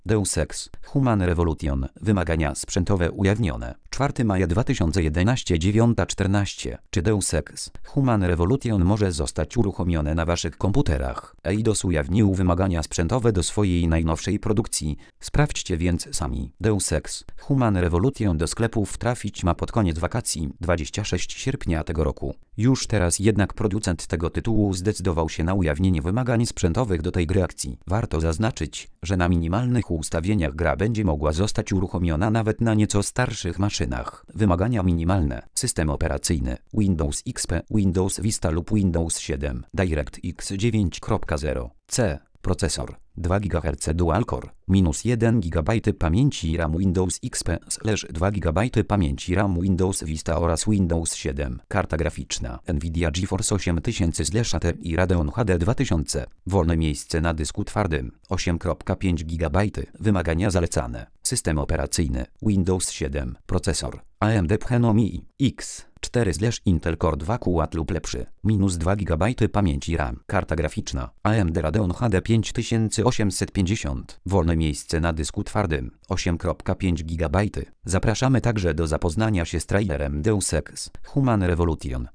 Deus Ex Human Revolution. Wymagania sprzętowe ujawnione. 4 maja 2011 9:14. Czy Deus Ex Human Revolution może zostać uruchomione na waszych komputerach? Eidos ujawnił wymagania sprzętowe do swojej najnowszej produkcji. Sprawdźcie więc sami. Deus Ex Human Revolution do sklepów trafić ma pod koniec wakacji 26 sierpnia tego roku. Już teraz jednak producent tego tytułu zdecydował się na ujawnienie wymagań sprzętowych do tej gry akcji. Warto zaznaczyć, że na minimalnych ustawieniach gra będzie mogła zostać uruchomiona nawet na nieco starszych maszynach. Wymagania minimalne. System operacyjny Windows XP, Windows Vista lub Windows 7, DirectX 9.0. C. Procesor 2 GHz Dual Core, -1 GB pamięci RAM Windows XP/2 GB pamięci RAM Windows Vista oraz Windows 7. Karta graficzna Nvidia GeForce 8000/Ti Radeon HD 2000. Wolne miejsce na dysku twardym 8,5 GB. Wymagania zalecane. System operacyjny Windows 7. Procesor AMD Phenom X 4/Intel Core 2 QAT lub lepszy, -2 GB pamięci RAM. Karta graficzna AMD Radeon HD 5850. Wolne miejsce na dysku twardym 8,5 GB. Zapraszamy także do zapoznania się z trailerem Deus Ex Human Revolution.